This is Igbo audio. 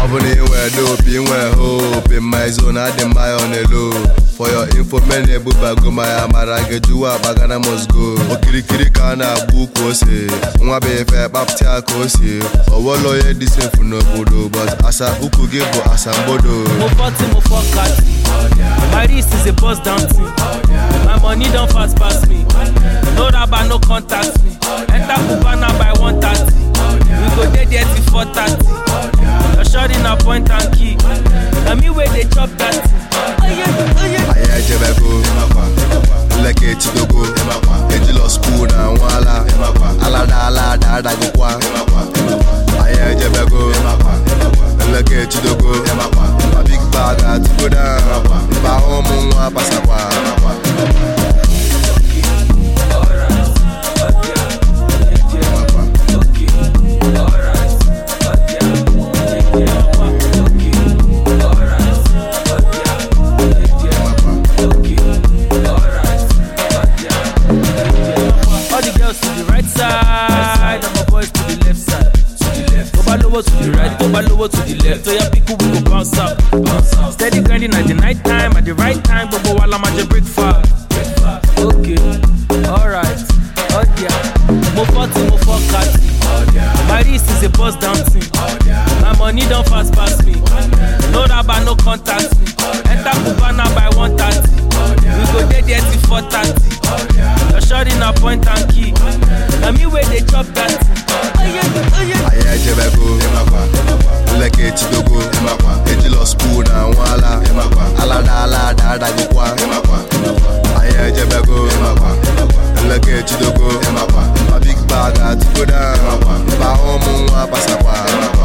Abone where dope, in where hope. In my zone, I dem buy on the low. For your info, many buba go my amara get you up, bagana must go. Okiri kana book was it. Mwabe fair baptia kosi. Or what lawyer this for no bodo, but asa uku give asa bodo. Mo 40, mo 4 My wrist is a bust down team. My money don't fast pass me. No rabba, no contact me. Enter Cubana by 1:30. We go there till 4:30. Your shot in a point and key. Na me where they chop that. Aya jebego, like it to go. Ejilo spoon and wala. Ala da go kwa. Aya jebego, like it to go. A big bag at go down. Ba homo wa pasakwa. To the right, over to the left. So your people will go bounce up. Steady grinding at the night time, at the right time. But while I'm at the breakfast. Okay, alright. Oh yeah. Mo 40, mo 4 My wrist is a bust down team. My money don't fast pass me. No rabba, no contact me. Enter Cubana by 1:30. We go there till 4:30. Your shot in a point and key. Na me where they chop that. Aya jebego, like it to go. Ejilo spoon and wala. Ala da go kwa. Aya jebego, like it to go. A big bag at go down. Ba homo wa pasakwa.